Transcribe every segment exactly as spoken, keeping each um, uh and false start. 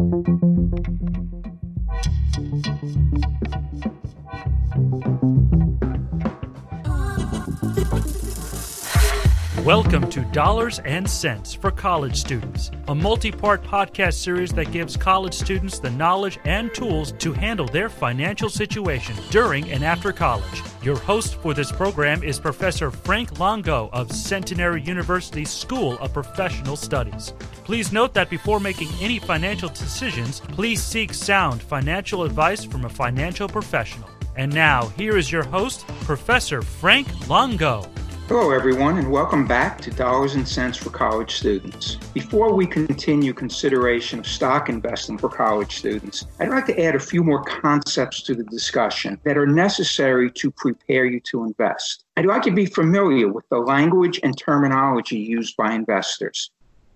Welcome to Dollars and Cents for College Students, a multi-part podcast series that gives college students the knowledge and tools to handle their financial situation during and after college. Your host for this program is Professor Frank Longo of Centenary University's School of Professional Studies. Please note that before making any financial decisions, please seek sound financial advice from a financial professional. And now, here is your host, Professor Frank Longo. Hello, everyone, and welcome back to Dollars and Cents for College Students. Before we continue consideration of stock investing for college students, I'd like to add a few more concepts to the discussion that are necessary to prepare you to invest. I'd like you to be familiar with the language and terminology used by investors.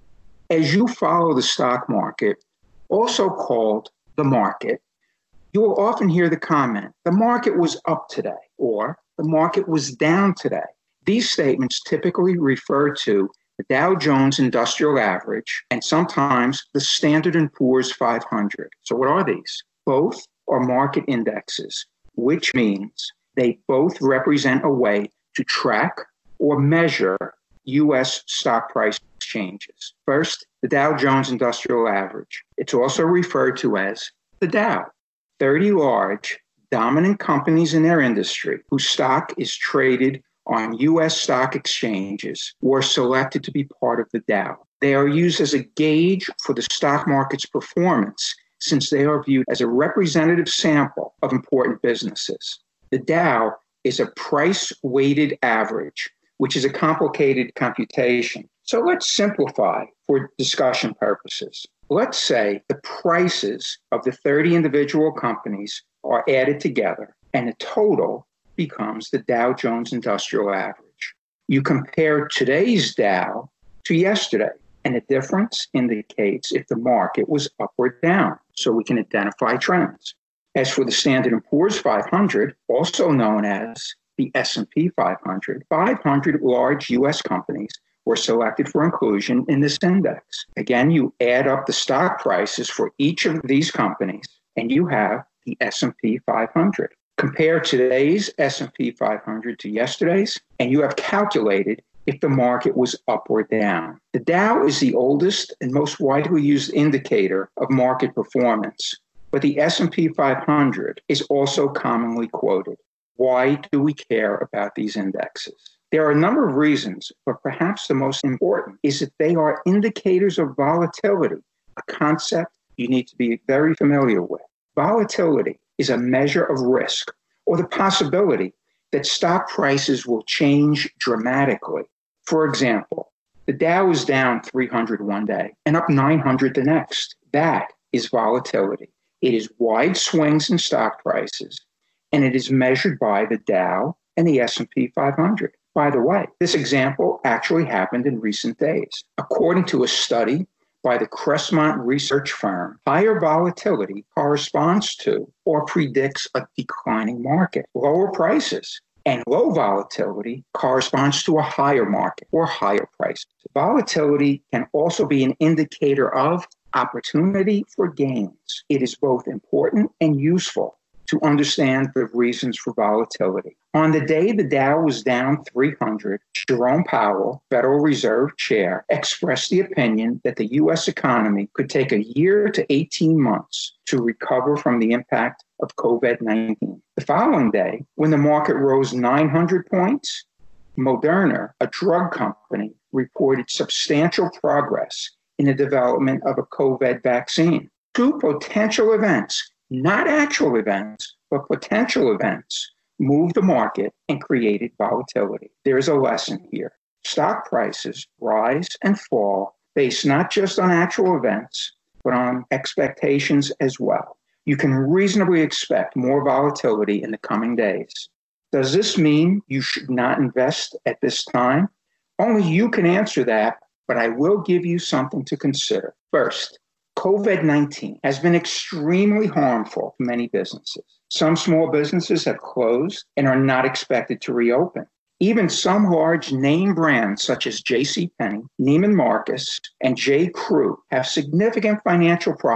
As you follow the stock market, also called the market, you will often hear the comment, the market was up today, or the market was down today. These statements typically refer to the Dow Jones Industrial Average and sometimes the Standard and Poor's five hundred. So what are these? Both are market indexes, which means they both represent a way to track or measure U S stock price changes. First, the Dow Jones Industrial Average. It's also referred to as the Dow. thirty large, dominant companies in their industry whose stock is traded on U S stock exchanges were selected to be part of the Dow. They are used as a gauge for the stock market's performance since they are viewed as a representative sample of important businesses. The Dow is a price-weighted average, which is a complicated computation. So let's simplify for discussion purposes. Let's say the prices of the thirty individual companies are added together and the total becomes the Dow Jones Industrial Average. You compare today's Dow to yesterday, and the difference indicates if the market was up or down, so we can identify trends. As for the Standard and Poor's five hundred, also known as the S and P five hundred, five hundred large U S companies were selected for inclusion in this index. Again, you add up the stock prices for each of these companies, and you have the S and P five hundred. Compare today's S and P five hundred to yesterday's, and you have calculated if the market was up or down. The Dow is the oldest and most widely used indicator of market performance, but the S and P five hundred is also commonly quoted. Why do we care about these indexes? There are a number of reasons, but perhaps the most important is that they are indicators of volatility, a concept you need to be very familiar with. Volatility is a measure of risk or the possibility that stock prices will change dramatically. For example, the Dow is down three hundred one day and up nine hundred the next. That is volatility. It is wide swings in stock prices, and it is measured by the Dow and the S and P five hundred. By the way, this example actually happened in recent days. According to a study by the Crestmont research firm, higher volatility corresponds to or predicts a declining market. Lower prices and low volatility corresponds to a higher market or higher prices. Volatility can also be an indicator of opportunity for gains. It is both important and useful to understand the reasons for volatility. On the day the Dow was down three hundred, Jerome Powell, Federal Reserve Chair, expressed the opinion that the U S economy could take a year to eighteen months to recover from the impact of COVID nineteen. The following day, when the market rose nine hundred points, Moderna, a drug company, reported substantial progress in the development of a COVID vaccine. Two potential events, not actual events, but potential events, moved the market and created volatility. There is a lesson here. Stock prices rise and fall based not just on actual events, but on expectations as well. You can reasonably expect more volatility in the coming days. Does this mean you should not invest at this time? Only you can answer that, but I will give you something to consider. First, COVID nineteen has been extremely harmful to many businesses. Some small businesses have closed and are not expected to reopen. Even some large name brands such as JCPenney, Neiman Marcus, and J. Crew have significant financial problems.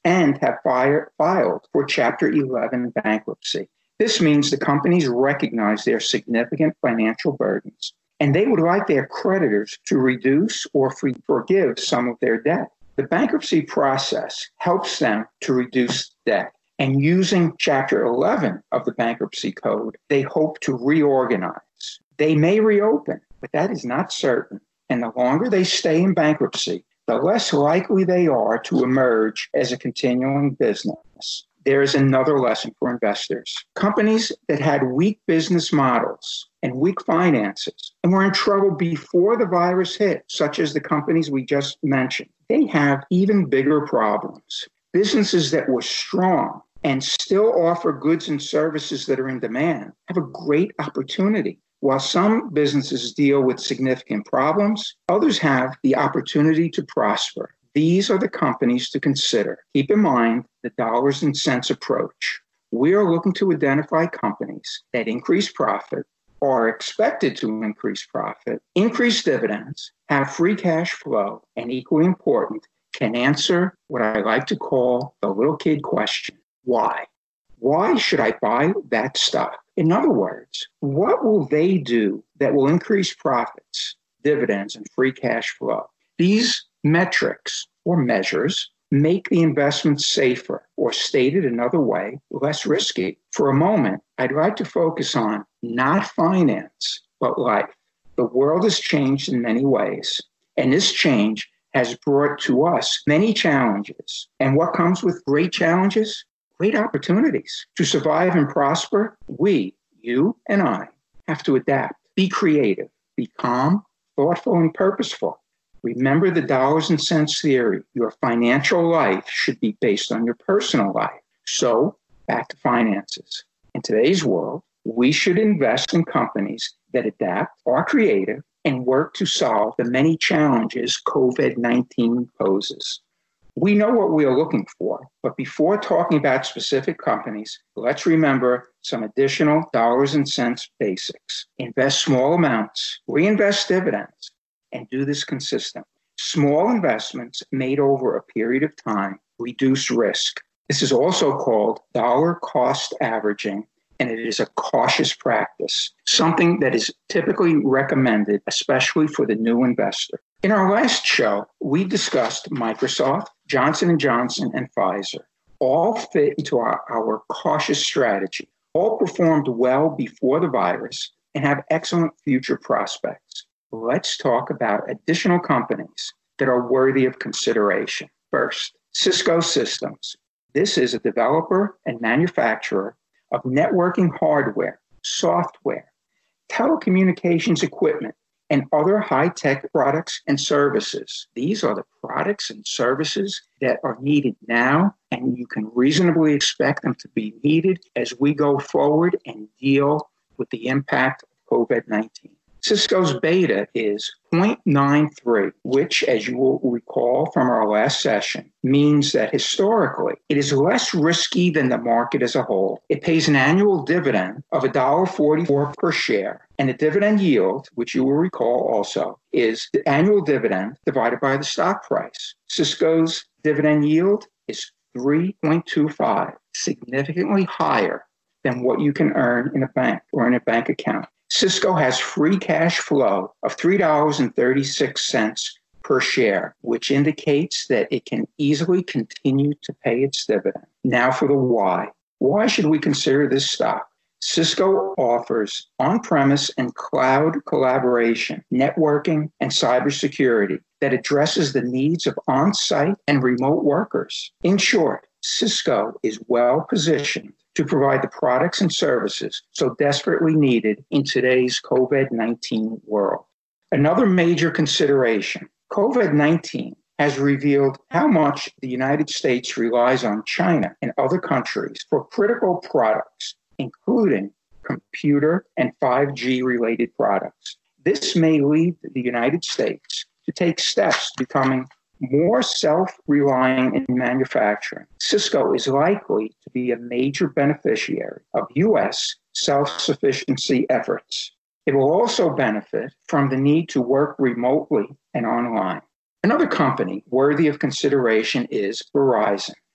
and have fire, filed for Chapter eleven bankruptcy. This means the companies recognize their significant financial burdens, and they would like their creditors to reduce or forgive some of their debt. The bankruptcy process helps them to reduce debt. And using Chapter eleven of the Bankruptcy Code, they hope to reorganize. They may reopen, but that is not certain. And the longer they stay in bankruptcy, the less likely they are to emerge as a continuing business. There is another lesson for investors. Companies that had weak business models and weak finances and were in trouble before the virus hit, such as the companies we just mentioned, they have even bigger problems. Businesses that were strong and still offer goods and services that are in demand have a great opportunity. While some businesses deal with significant problems, others have the opportunity to prosper. These are the companies to consider. Keep in mind the dollars and cents approach. We are looking to identify companies that increase profit, are expected to increase profit, increase dividends, have free cash flow, and equally important, can answer what I like to call the little kid question. Why? Why should I buy that stock? In other words, what will they do that will increase profits, dividends, and free cash flow? These metrics or measures make the investment safer, or stated another way, less risky. For a moment, I'd like to focus on not finance, but life. The world has changed in many ways, and this change has brought to us many challenges. And what comes with great challenges? Great opportunities. To survive and prosper, we, you and I, have to adapt, be creative, be calm, thoughtful, and purposeful. Remember the dollars and cents theory. Your financial life should be based on your personal life. So, back to finances. In today's world, we should invest in companies that adapt, are creative, and work to solve the many challenges COVID nineteen poses. We know what we are looking for, but before talking about specific companies, let's remember some additional dollars and cents basics. Invest small amounts, reinvest dividends, and do this consistently. Small investments made over a period of time reduce risk. This is also called dollar cost averaging, and it is a cautious practice, something that is typically recommended, especially for the new investor. In our last show, we discussed Microsoft, Johnson and Johnson, and Pfizer. All fit into our, our cautious strategy. All performed well before the virus and have excellent future prospects. Let's talk about additional companies that are worthy of consideration. First, Cisco Systems. This is a developer and manufacturer of networking hardware, software, telecommunications equipment, and other high-tech products and services. These are the products and services that are needed now, and you can reasonably expect them to be needed as we go forward and deal with the impact of COVID nineteen. Cisco's beta is zero point nine three, which, as you will recall from our last session, means that historically it is less risky than the market as a whole. It pays an annual dividend of one dollar forty-four per share, and the dividend yield, which you will recall also, is the annual dividend divided by the stock price. Cisco's dividend yield is three point two five, significantly higher than what you can earn in a bank or in a bank account. Cisco has free cash flow of three dollars and thirty-six cents per share, which indicates that it can easily continue to pay its dividend. Now for the why. Why should we consider this stock? Cisco offers on-premise and cloud collaboration, networking, and cybersecurity that addresses the needs of on-site and remote workers. In short, Cisco is well positioned to provide the products and services so desperately needed in today's COVID nineteen world. Another major consideration, COVID nineteen has revealed how much the United States relies on China and other countries for critical products, including computer and five G related products. This may lead the United States to take steps to becoming more self-relying in manufacturing. Cisco is likely to be a major beneficiary of U S self-sufficiency efforts. It will also benefit from the need to work remotely and online. Another company worthy of consideration is Verizon.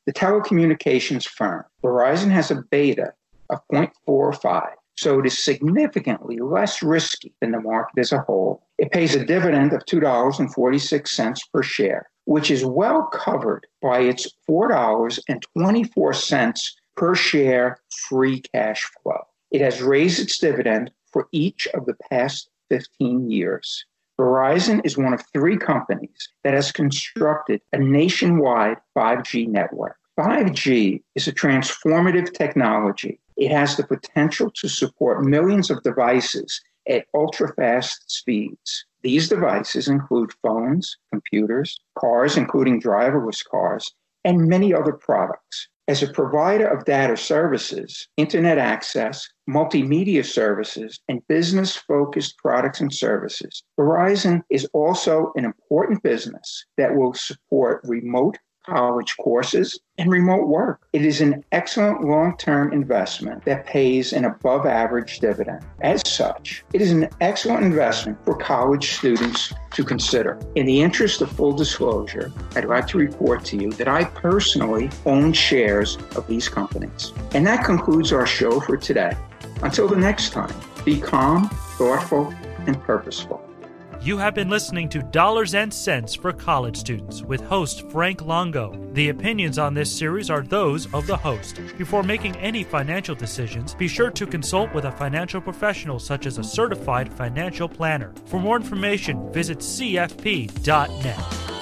the telecommunications firm. Verizon has a beta of zero point four five, so it is significantly less risky than the market as a whole. It pays a dividend of two dollars and forty-six cents per share, which is well covered by its four dollars and twenty-four cents per share free cash flow. It has raised its dividend for each of the past fifteen years. Verizon is one of three companies that has constructed a nationwide five G network. five G is a transformative technology. It has the potential to support millions of devices at ultra-fast speeds. These devices include phones, computers, cars, including driverless cars, and many other products. As a provider of data services, internet access, multimedia services, and business-focused products and services, Verizon is also an important business that will support remote college courses and remote work. It is an excellent long-term investment that pays an above-average dividend. As such, it is an excellent investment for college students to consider. In the interest of full disclosure, I'd like to report to you that I personally own shares of these companies. And that concludes our show for today. Until the next time, be calm, thoughtful, and purposeful. You have been listening to Dollars and Cents for College Students with host Frank Longo. The opinions on this series are those of the host. Before making any financial decisions, be sure to consult with a financial professional such as a certified financial planner. For more information, visit c f p dot net.